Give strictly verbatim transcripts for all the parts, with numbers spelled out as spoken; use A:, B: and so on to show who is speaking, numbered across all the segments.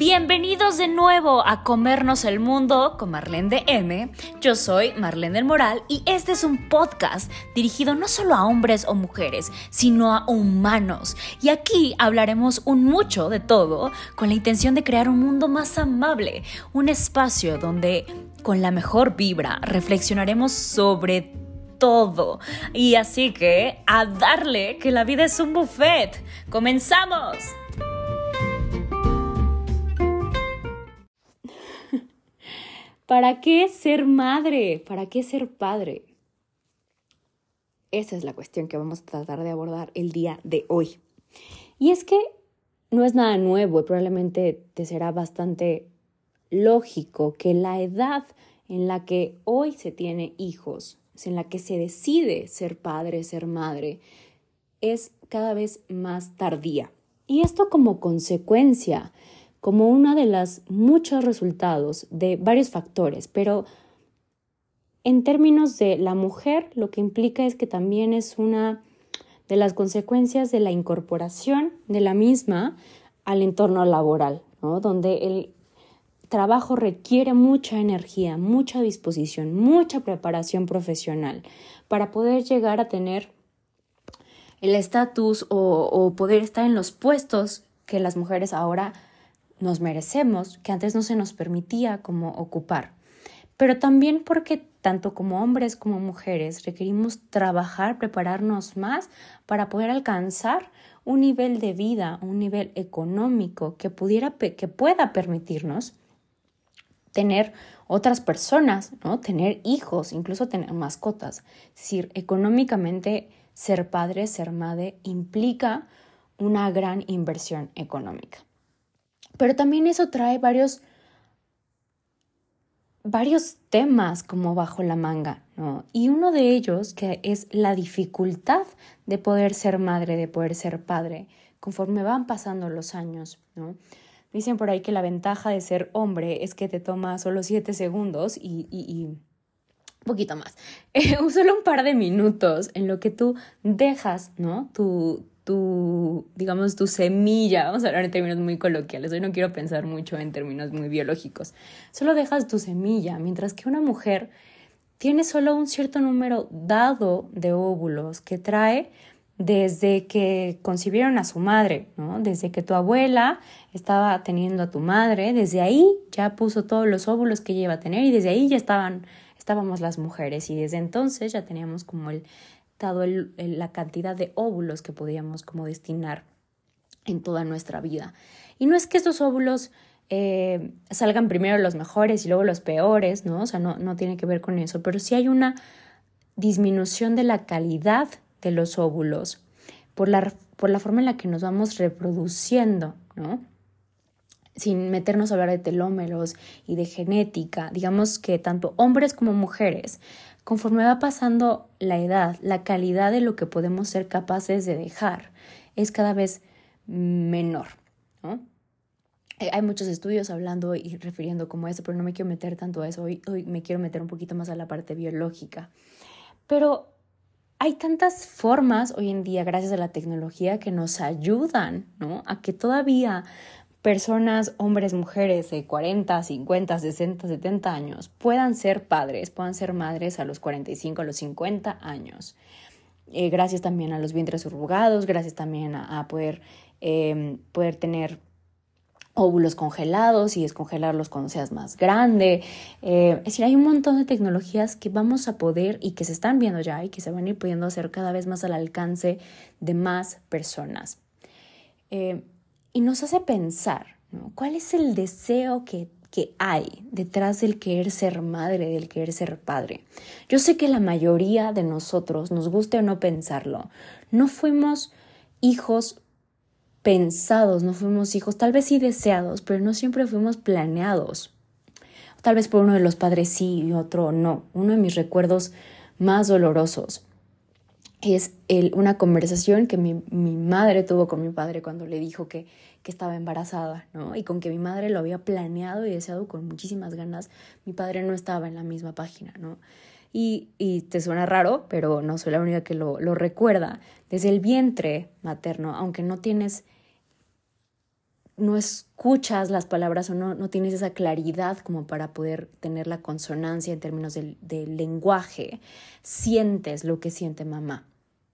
A: Bienvenidos de nuevo a Comernos el Mundo con Marlene de M. Yo soy Marlene del Moral y este es un podcast dirigido no solo a hombres o mujeres, sino a humanos. Y aquí hablaremos un mucho de todo con la intención de crear un mundo más amable, un espacio donde con la mejor vibra reflexionaremos sobre todo. Y así que a darle, que la vida es un buffet. ¡Comenzamos! ¿Para qué ser madre? ¿Para qué ser padre? Esa es la cuestión que vamos a tratar de abordar el día de hoy. Y es que no es nada nuevo y probablemente te será bastante lógico que la edad en la que hoy se tiene hijos, en la que se decide ser padre, ser madre, es cada vez más tardía. Y esto como consecuencia, como uno de los muchos resultados de varios factores, pero en términos de la mujer, lo que implica es que también es una de las consecuencias de la incorporación de la misma al entorno laboral, ¿no? Donde el trabajo requiere mucha energía, mucha disposición, mucha preparación profesional para poder llegar a tener el estatus o, o poder estar en los puestos que las mujeres ahora nos merecemos, que antes no se nos permitía como ocupar. Pero también porque tanto como hombres como mujeres requerimos trabajar, prepararnos más para poder alcanzar un nivel de vida, un nivel económico que pudiera, que pueda permitirnos tener otras personas, ¿no? Tener hijos, incluso tener mascotas. Es decir, económicamente ser padre, ser madre implica una gran inversión económica. Pero también eso trae varios, varios temas como bajo la manga, ¿no? Y uno de ellos que es la dificultad de poder ser madre, de poder ser padre, conforme van pasando los años, ¿no? Dicen por ahí que la ventaja de ser hombre es que te toma solo siete segundos y, y, y un poquito más. Eh, solo un par de minutos en lo que tú dejas, ¿no? Tu, tu, digamos, tu semilla. Vamos a hablar en términos muy coloquiales. Hoy no quiero pensar mucho en términos muy biológicos. Solo dejas tu semilla, mientras que una mujer tiene solo un cierto número dado de óvulos que trae desde que concibieron a su madre, ¿no? Desde que tu abuela estaba teniendo a tu madre, desde ahí ya puso todos los óvulos que ella iba a tener y desde ahí ya estaban, estábamos las mujeres y desde entonces ya teníamos como el, dado el, el, la cantidad de óvulos que podíamos como destinar en toda nuestra vida. Y no es que estos óvulos eh, salgan primero los mejores y luego los peores, ¿no? O sea, no, no tiene que ver con eso, pero sí hay una disminución de la calidad de los óvulos por la, por la forma en la que nos vamos reproduciendo, ¿no? Sin meternos a hablar de telómeros y de genética. Digamos que tanto hombres como mujeres, conforme va pasando la edad, la calidad de lo que podemos ser capaces de dejar es cada vez menor, ¿no? Hay muchos estudios hablando y refiriendo como eso, pero no me quiero meter tanto a eso. Hoy, hoy me quiero meter un poquito más a la parte biológica. Pero hay tantas formas hoy en día, gracias a la tecnología, que nos ayudan, ¿no? A que todavía personas, hombres, mujeres de cuarenta, cincuenta, sesenta, setenta años puedan ser padres, puedan ser madres a los cuarenta y cinco, a los cincuenta años. Eh, gracias también a los vientres subrogados, gracias también a, a poder, eh, poder tener óvulos congelados y descongelarlos cuando seas más grande. Eh, es decir, hay un montón de tecnologías que vamos a poder y que se están viendo ya y que se van a ir pudiendo hacer cada vez más al alcance de más personas. Eh, y nos hace pensar, ¿no? ¿Cuál es el deseo que, que hay detrás del querer ser madre, del querer ser padre? Yo sé que la mayoría de nosotros, nos guste o no pensarlo, no fuimos hijos pensados, no fuimos hijos, tal vez sí deseados, pero no siempre fuimos planeados. Tal vez por uno de los padres sí y otro no. Uno de mis recuerdos más dolorosos es el, una conversación que mi, mi madre tuvo con mi padre cuando le dijo que, que estaba embarazada, ¿no? Y con que mi madre lo había planeado y deseado con muchísimas ganas, mi padre no estaba en la misma página, ¿no? Y, y te suena raro, pero no soy la única que lo, lo recuerda. Desde el vientre materno, aunque no tienes no escuchas las palabras o no, no tienes esa claridad como para poder tener la consonancia en términos del, del lenguaje, sientes lo que siente mamá.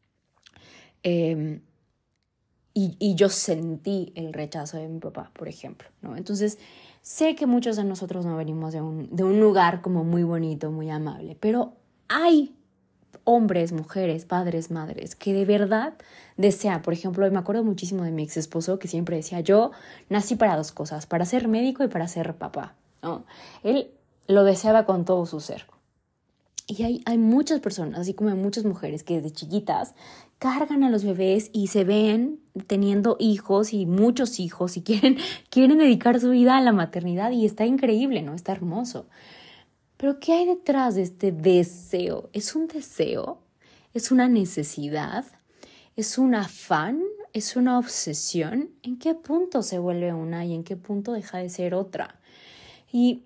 A: Eh, y, y yo sentí el rechazo de mi papá, por ejemplo, ¿no? Entonces, sé que muchos de nosotros no venimos de un, de un lugar como muy bonito, muy amable, pero hay hombres, mujeres, padres, madres, que de verdad desean. Por ejemplo, me acuerdo muchísimo de mi ex esposo que siempre decía, yo nací para dos cosas, para ser médico y para ser papá, ¿no? Él lo deseaba con todo su ser. Y hay, hay muchas personas, así como hay muchas mujeres que desde chiquitas cargan a los bebés y se ven teniendo hijos y muchos hijos y quieren, quieren dedicar su vida a la maternidad y está increíble, ¿no? Está hermoso. Pero ¿qué hay detrás de este deseo? ¿Es un deseo? ¿Es una necesidad? ¿Es un afán? ¿Es una obsesión? ¿En qué punto se vuelve una y en qué punto deja de ser otra? Y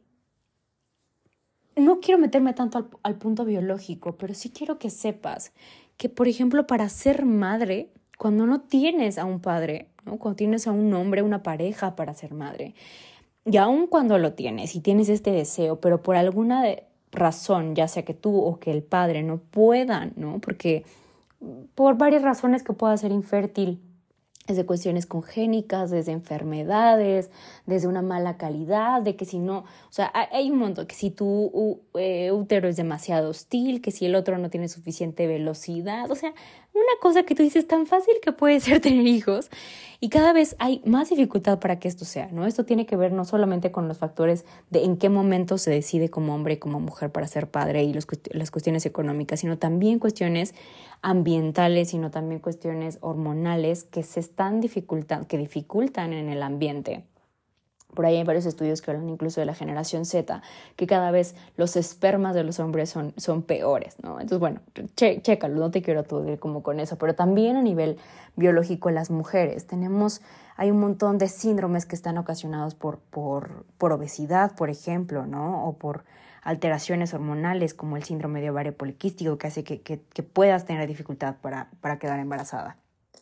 A: no quiero meterme tanto al, al punto biológico, pero sí quiero que sepas que, por ejemplo, para ser madre, cuando no tienes a un padre, ¿no? Cuando tienes a un hombre, una pareja para ser madre, y aun cuando lo tienes y tienes este deseo, pero por alguna de razón, ya sea que tú o que el padre no puedan, ¿no? Porque por varias razones que pueda ser infértil, desde cuestiones congénicas, desde enfermedades, desde una mala calidad, de que si no, o sea, hay un montón, que si tu uh, eh, útero es demasiado hostil, que si el otro no tiene suficiente velocidad, o sea, una cosa que tú dices tan fácil que puede ser tener hijos y cada vez hay más dificultad para que esto sea, ¿no? Esto tiene que ver no solamente con los factores de en qué momento se decide como hombre y como mujer para ser padre y los, las cuestiones económicas, sino también cuestiones ambientales, sino también cuestiones hormonales que se están dificultando, que dificultan en el ambiente. Por ahí hay varios estudios que hablan incluso de la generación Z, que cada vez los espermas de los hombres son, son peores, ¿no? Entonces, bueno, che, chécalo, no te quiero aturdir como con eso, pero también a nivel biológico las mujeres tenemos, hay un montón de síndromes que están ocasionados por, por, por obesidad, por ejemplo, ¿no? O por alteraciones hormonales como el síndrome de ovario poliquístico que hace que, que, que puedas tener dificultad para, para quedar embarazada.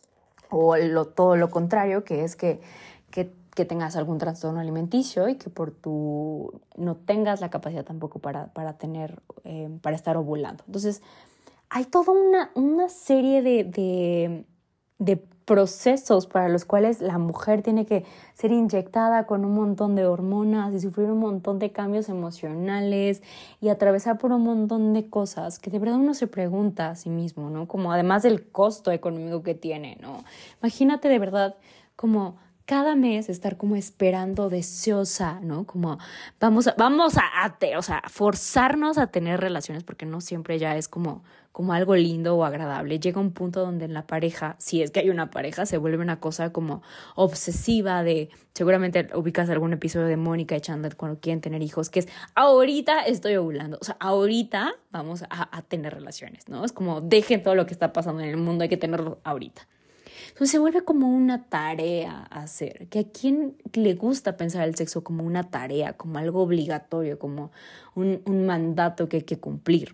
A: O lo, todo lo contrario, que es que, que que tengas algún trastorno alimenticio y que por tu no tengas la capacidad tampoco para, para tener, eh, para estar ovulando. Entonces, hay toda una, una serie de, de, de procesos para los cuales la mujer tiene que ser inyectada con un montón de hormonas y sufrir un montón de cambios emocionales y atravesar por un montón de cosas que de verdad uno se pregunta a sí mismo, ¿no? Como además del costo económico que tiene, ¿no? Imagínate de verdad como cada mes estar como esperando, deseosa, ¿no? Como vamos a, vamos a, a te, o sea, forzarnos a tener relaciones porque no siempre ya es como, como algo lindo o agradable. Llega un punto donde en la pareja, si es que hay una pareja, se vuelve una cosa como obsesiva de, seguramente ubicas algún episodio de Mónica y Chandler cuando quieren tener hijos, que es ahorita estoy ovulando, o sea, ahorita vamos a, a tener relaciones, ¿no? Es como dejen todo lo que está pasando en el mundo, hay que tenerlo ahorita. Entonces se vuelve como una tarea hacer, que a quien le gusta pensar el sexo como una tarea, como algo obligatorio, como un, un mandato que hay que cumplir.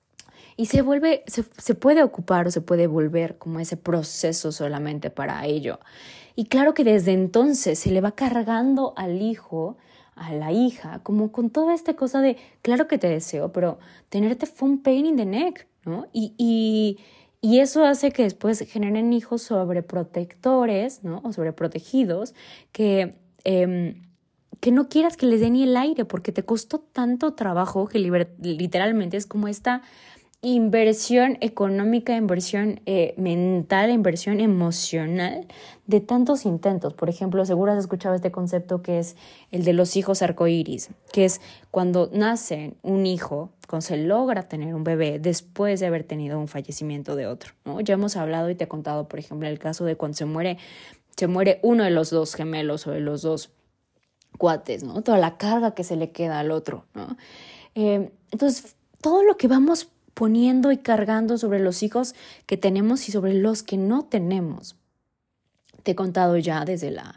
A: Y se vuelve, se, se puede ocupar o se puede volver como ese proceso solamente para ello. Y claro que desde entonces se le va cargando al hijo, a la hija, como con toda esta cosa de, claro que te deseo, pero tenerte fue un pain in the neck, ¿no? Y... y Y eso hace que después generen hijos sobreprotectores, ¿no? O sobreprotegidos, que, eh, que no quieras que les dé ni el aire porque te costó tanto trabajo que liber- literalmente es como esta inversión económica, inversión eh, mental, inversión emocional de tantos intentos. Por ejemplo, seguro has escuchado este concepto que es el de los hijos arcoíris, que es cuando nace un hijo, cuando se logra tener un bebé después de haber tenido un fallecimiento de otro, ¿no? Ya hemos hablado y te he contado, por ejemplo, el caso de cuando se muere, se muere uno de los dos gemelos o de los dos cuates, ¿no? Toda la carga que se le queda al otro, ¿no? Eh, entonces, todo lo que vamos poniendo y cargando sobre los hijos que tenemos y sobre los que no tenemos. Te he contado ya desde la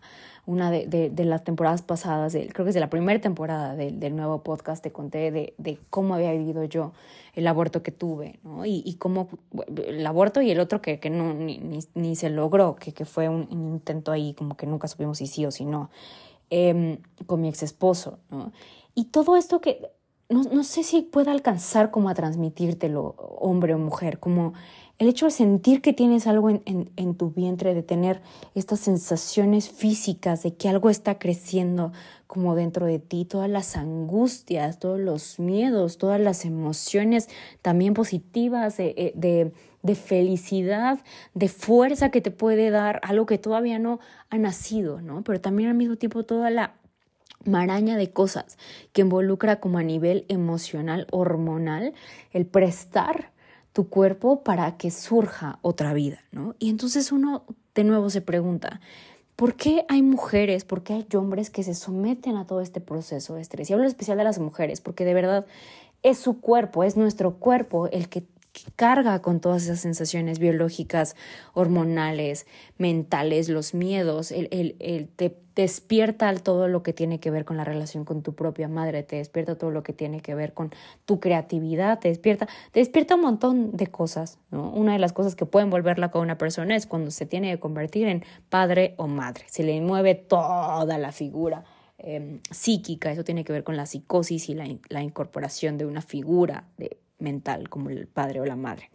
A: una de, de, de las temporadas pasadas, de, creo que es de la primera temporada de, del nuevo podcast, te conté de, de cómo había vivido yo el aborto que tuve, ¿no? Y, y cómo el aborto y el otro que, que no, ni, ni, ni se logró, que, que fue un, un intento ahí como que nunca supimos si sí o si no, eh, con mi ex esposo, ¿no? Y todo esto que no, no sé si pueda alcanzar como a transmitírtelo, hombre o mujer, como el hecho de sentir que tienes algo en, en, en tu vientre, de tener estas sensaciones físicas de que algo está creciendo como dentro de ti, todas las angustias, todos los miedos, todas las emociones también positivas de, de, de felicidad, de fuerza que te puede dar algo que todavía no ha nacido, ¿no? Pero también al mismo tiempo toda la maraña de cosas que involucra como a nivel emocional, hormonal, el prestar tu cuerpo para que surja otra vida, ¿no? Y entonces uno de nuevo se pregunta, ¿por qué hay mujeres, por qué hay hombres que se someten a todo este proceso de estrés? Y hablo especial de las mujeres, porque de verdad es su cuerpo, es nuestro cuerpo el que que carga con todas esas sensaciones biológicas, hormonales, mentales, los miedos, el, el, el te despierta todo lo que tiene que ver con la relación con tu propia madre, te despierta todo lo que tiene que ver con tu creatividad, te despierta, te despierta un montón de cosas, ¿no? Una de las cosas que pueden volver loca a una persona es cuando se tiene que convertir en padre o madre, se le mueve toda la figura eh, psíquica, eso tiene que ver con la psicosis y la, la incorporación de una figura de mental como el padre o la madre.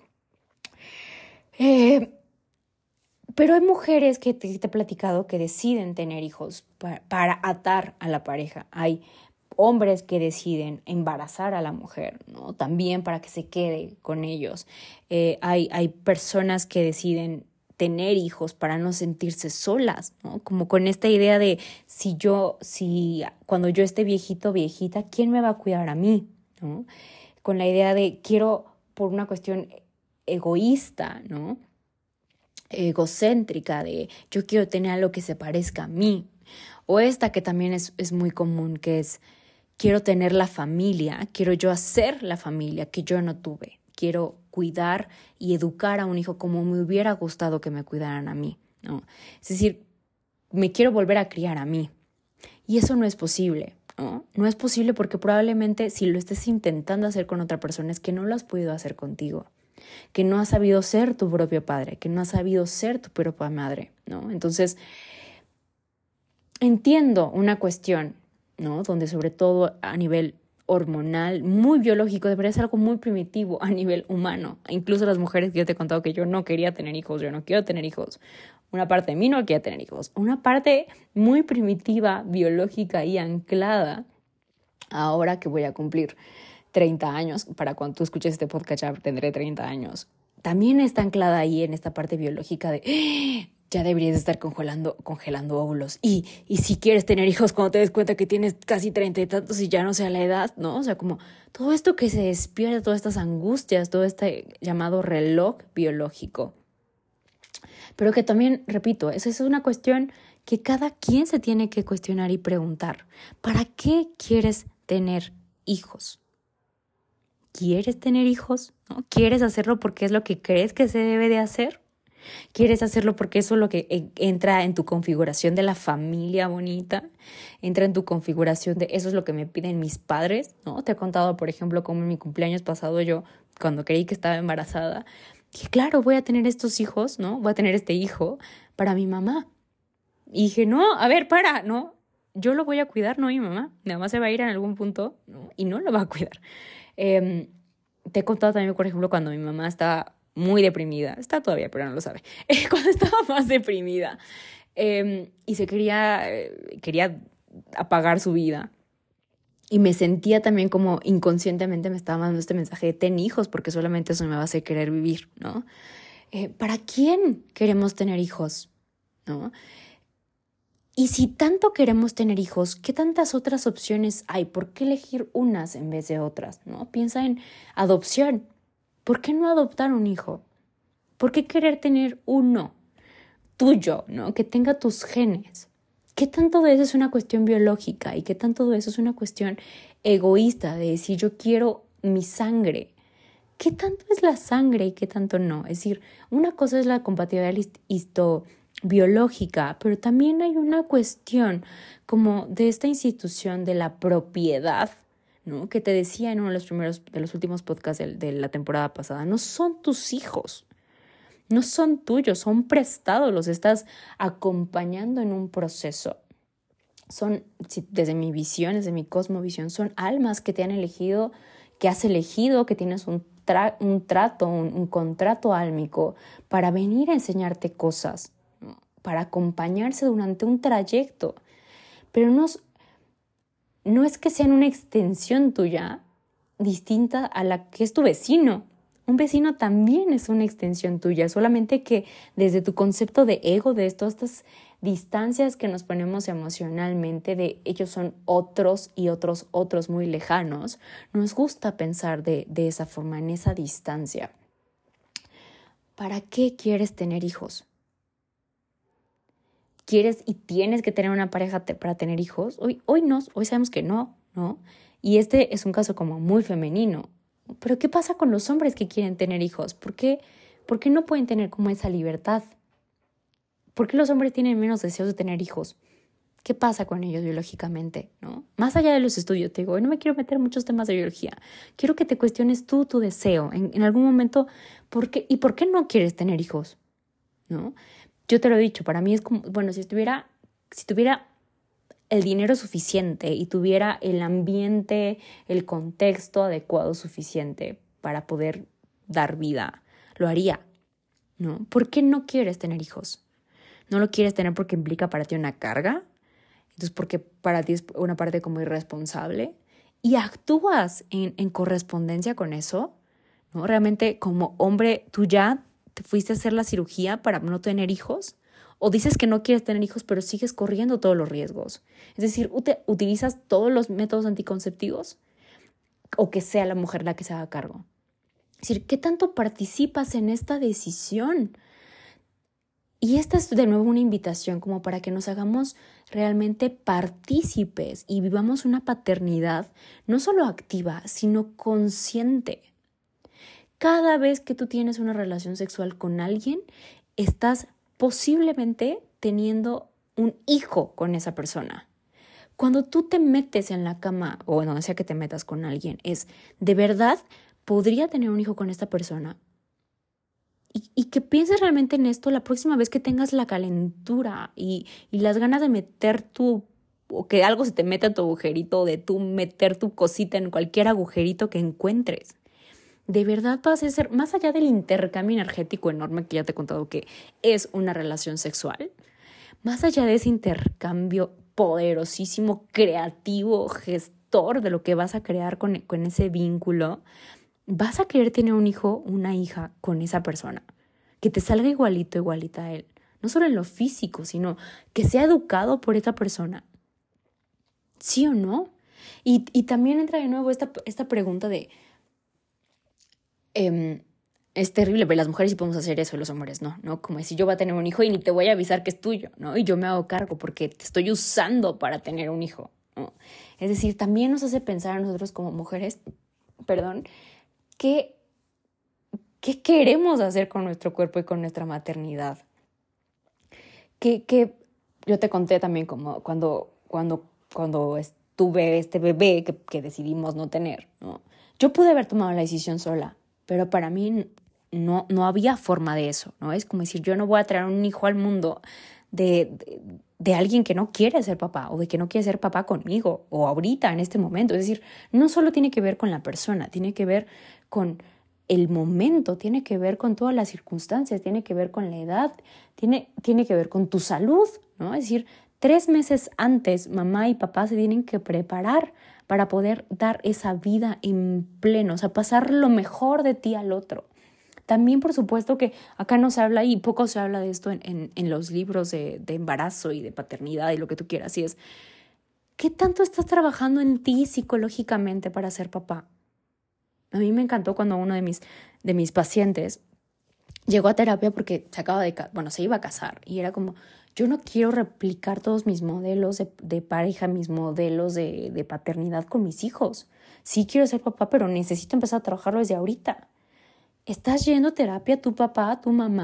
A: Eh, pero hay mujeres que te, te he platicado que deciden tener hijos para, para atar a la pareja. Hay hombres que deciden embarazar a la mujer, ¿no? También para que se quede con ellos. Eh, hay, hay personas que deciden tener hijos para no sentirse solas, ¿no? Como con esta idea de si yo, si cuando yo esté viejito, viejita, ¿quién me va a cuidar a mí? ¿No? Con la idea de quiero, por una cuestión egoísta, ¿no? Egocéntrica, de yo quiero tener algo que se parezca a mí. O esta que también es, es muy común, que es quiero tener la familia, quiero yo hacer la familia que yo no tuve. Quiero cuidar y educar a un hijo como me hubiera gustado que me cuidaran a mí, ¿no? Es decir, me quiero volver a criar a mí. Y eso no es posible. ¿No? No es posible porque probablemente si lo estés intentando hacer con otra persona es que no lo has podido hacer contigo, que no has sabido ser tu propio padre, que no has sabido ser tu propia madre, ¿no? Entonces, entiendo una cuestión, ¿no? Donde sobre todo a nivel hormonal, muy biológico, debería ser algo muy primitivo a nivel humano. Incluso las mujeres que yo te he contado que yo no quería tener hijos, yo no quiero tener hijos. Una parte de mí no quiere tener hijos. Una parte muy primitiva, biológica y anclada, ahora que voy a cumplir treinta años, para cuando tú escuches este podcast ya tendré treinta años, también está anclada ahí en esta parte biológica de ¡ah! Ya deberías estar congelando, congelando óvulos. Y, y si quieres tener hijos cuando te des cuenta que tienes casi treinta y tantos y ya no sea la edad, ¿no? O sea, como todo esto que se despierta, todas estas angustias, todo este llamado reloj biológico. Pero que también, repito, esa es una cuestión que cada quien se tiene que cuestionar y preguntar. ¿Para qué quieres tener hijos? ¿Quieres tener hijos? ¿No? ¿Quieres hacerlo porque es lo que crees que se debe de hacer? ¿Quieres hacerlo porque eso es lo que entra en tu configuración de la familia bonita? Entra en tu configuración de eso es lo que me piden mis padres, ¿no? Te he contado, por ejemplo, cómo en mi cumpleaños pasado yo, cuando creí que estaba embarazada, dije, claro, voy a tener estos hijos, ¿no? Voy a tener este hijo para mi mamá. Y dije, no, a ver, para, ¿no? Yo lo voy a cuidar, no mi mamá. Mi mamá se va a ir en algún punto, ¿no? Y no lo va a cuidar. Eh, te he contado también, por ejemplo, cuando mi mamá estaba muy deprimida, está todavía, pero no lo sabe, eh, cuando estaba más deprimida eh, y se quería, eh, quería apagar su vida. Y me sentía también como inconscientemente me estaba mandando este mensaje de ten hijos porque solamente eso me va a hacer querer vivir, ¿no? Eh, ¿Para quién queremos tener hijos? ¿No? Y si tanto queremos tener hijos, ¿qué tantas otras opciones hay? ¿Por qué elegir unas en vez de otras? ¿No? Piensa en adopción. ¿Por qué no adoptar un hijo? ¿Por qué querer tener uno tuyo, ¿no? Que tenga tus genes? ¿Qué tanto de eso es una cuestión biológica y qué tanto de eso es una cuestión egoísta de decir yo quiero mi sangre? ¿Qué tanto es la sangre y qué tanto no? Es decir, una cosa es la compatibilidad histo biológica, pero también hay una cuestión como de esta institución de la propiedad, ¿no? Que te decía en uno de los primeros, de los últimos podcasts de, de la temporada pasada, no son tus hijos, no son tuyos, son prestados, los estás acompañando en un proceso. Son, desde mi visión, desde mi cosmovisión, son almas que te han elegido, que has elegido, que tienes un, tra- un trato, un, un contrato álmico para venir a enseñarte cosas, ¿no? Para acompañarse durante un trayecto. Pero no, no es que sean una extensión tuya distinta a la que es tu vecino. Un vecino también es una extensión tuya, solamente que desde tu concepto de ego, de todas estas distancias que nos ponemos emocionalmente, de ellos son otros y otros, otros muy lejanos, nos gusta pensar de, de esa forma, en esa distancia. ¿Para qué quieres tener hijos? ¿Quieres y tienes que tener una pareja te, para tener hijos? Hoy, hoy no, hoy sabemos que no, ¿no? Y este es un caso como muy femenino. Pero ¿qué pasa con los hombres que quieren tener hijos? ¿Por qué, ¿Por qué no pueden tener como esa libertad? ¿Por qué los hombres tienen menos deseos de tener hijos? ¿Qué pasa con ellos biológicamente, ¿no? Más allá de los estudios, te digo, hoy no me quiero meter en muchos temas de biología. Quiero que te cuestiones tú tu deseo. En, en algún momento, ¿por qué, ¿y por qué no quieres tener hijos? ¿No? Yo te lo he dicho, para mí es como, bueno, si estuviera, si tuviera el dinero suficiente y tuviera el ambiente, el contexto adecuado suficiente para poder dar vida, lo haría, ¿no? ¿Por qué no quieres tener hijos? ¿No lo quieres tener porque implica para ti una carga? Entonces, porque para ti es una parte como irresponsable y actúas en, en correspondencia con eso, ¿no? Realmente como hombre, tú ya te fuiste a hacer la cirugía para no tener hijos, o dices que no quieres tener hijos, pero sigues corriendo todos los riesgos. Es decir, ut- utilizas todos los métodos anticonceptivos o que sea la mujer la que se haga cargo. Es decir, ¿qué tanto participas en esta decisión? Y esta es de nuevo una invitación como para que nos hagamos realmente partícipes y vivamos una paternidad no solo activa, sino consciente. Cada vez que tú tienes una relación sexual con alguien, estás posiblemente teniendo un hijo con esa persona. Cuando tú te metes en la cama o donde sea que te metas con alguien, es de verdad, ¿podría tener un hijo con esta persona? Y, y que pienses realmente en esto la próxima vez que tengas la calentura y, y las ganas de meter tu, o que algo se te meta en tu agujerito, de tú meter tu cosita en cualquier agujerito que encuentres. De verdad vas a ser, más allá del intercambio energético enorme que ya te he contado que es una relación sexual, más allá de ese intercambio poderosísimo, creativo, gestor de lo que vas a crear con, con ese vínculo, vas a querer tener un hijo, una hija con esa persona, que te salga igualito, igualita a él, no solo en lo físico, sino que sea educado por esa persona. ¿Sí o no? Y, y también entra de nuevo esta, esta pregunta de, Eh, es terrible, pero las mujeres sí podemos hacer eso, los hombres no, ¿no? Como si yo voy a tener un hijo y ni te voy a avisar que es tuyo, ¿no? Y yo me hago cargo porque te estoy usando para tener un hijo, ¿no? Es decir, también nos hace pensar a nosotros como mujeres, perdón, ¿qué, qué queremos hacer con nuestro cuerpo y con nuestra maternidad? Que, que yo te conté también como cuando, cuando, cuando tuve este bebé que, que decidimos no tener, ¿no? Yo pude haber tomado la decisión sola, pero para mí no, no había forma de eso, ¿no? Es como decir, yo no voy a traer un hijo al mundo de, de, de alguien que no quiere ser papá o de que no quiere ser papá conmigo o ahorita, en este momento. Es decir, no solo tiene que ver con la persona, tiene que ver con el momento, tiene que ver con todas las circunstancias, tiene que ver con la edad, tiene, tiene que ver con tu salud, ¿no? Es decir, tres meses antes, mamá y papá se tienen que preparar para poder dar esa vida en pleno, o sea, pasar lo mejor de ti al otro. También, por supuesto, que acá no se habla y poco se habla de esto en, en, en los libros de, de embarazo y de paternidad y lo que tú quieras. Y es, ¿qué tanto estás trabajando en ti psicológicamente para ser papá? A mí me encantó cuando uno de mis, de mis pacientes llegó a terapia porque se acaba de, bueno, se iba a casar y era como, yo no quiero replicar todos mis modelos de, de pareja, mis modelos de, de paternidad con mis hijos. Sí quiero ser papá, pero necesito empezar a trabajarlo desde ahorita. ¿Estás yendo a terapia tu papá, tu mamá?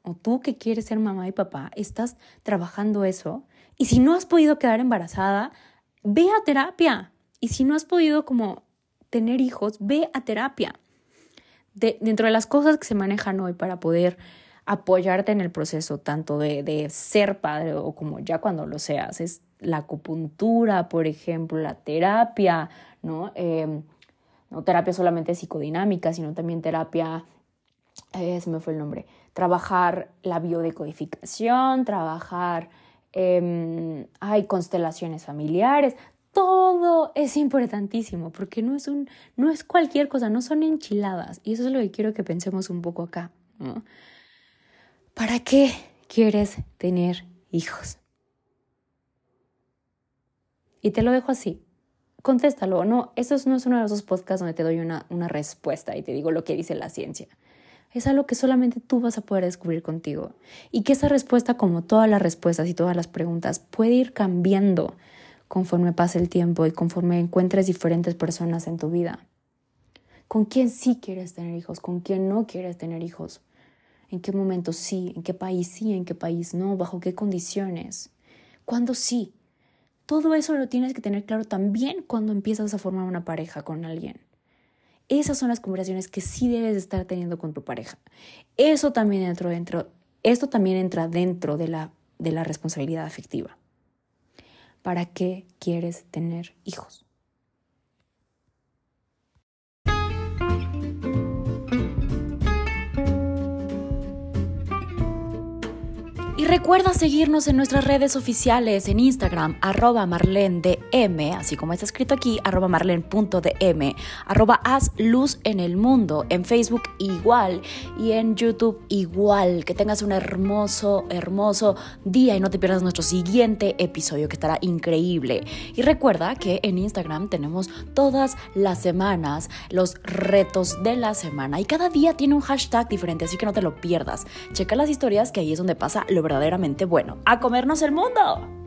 A: o tú que quieres ser mamá y papá, estás trabajando eso. Y si no has podido quedar embarazada, ve a terapia. Y si no has podido como tener hijos, ve a terapia. De, dentro de las cosas que se manejan hoy para poder apoyarte en el proceso, tanto de, de ser padre o como ya cuando lo seas, es la acupuntura, por ejemplo, la terapia, ¿no? Eh, no terapia solamente psicodinámica, sino también terapia, eh, se me fue el nombre, trabajar la biodecodificación, trabajar, eh, hay constelaciones familiares. Todo es importantísimo porque no es, un, no es cualquier cosa, no son enchiladas. Y eso es lo que quiero que pensemos un poco acá, ¿no? ¿Para qué quieres tener hijos? Y te lo dejo así. Contéstalo. No, eso no es uno de esos podcasts donde te doy una, una respuesta y te digo lo que dice la ciencia. Es algo que solamente tú vas a poder descubrir contigo. Y que esa respuesta, como todas las respuestas y todas las preguntas, puede ir cambiando conforme pase el tiempo y conforme encuentres diferentes personas en tu vida. ¿Con quién sí quieres tener hijos? ¿Con quién no quieres tener hijos? ¿En qué momento sí? ¿En qué país sí? ¿En qué país no? ¿Bajo qué condiciones? ¿Cuándo sí? Todo eso lo tienes que tener claro también cuando empiezas a formar una pareja con alguien. Esas son las conversaciones que sí debes de estar teniendo con tu pareja. Eso también entra dentro, esto también entra dentro de la, de la responsabilidad afectiva. ¿Para qué quieres tener hijos? Y recuerda seguirnos en nuestras redes oficiales en Instagram, arroba marlendm, así como está escrito aquí, arroba marlen.dm, arroba haz luz en el mundo, en Facebook igual y en YouTube igual. Que tengas un hermoso, hermoso día y no te pierdas nuestro siguiente episodio que estará increíble. Y recuerda que en Instagram tenemos todas las semanas los retos de la semana y cada día tiene un hashtag diferente, así que no te lo pierdas. Checa las historias que ahí es donde pasa lo verdaderamente bueno. ¡A comernos el mundo!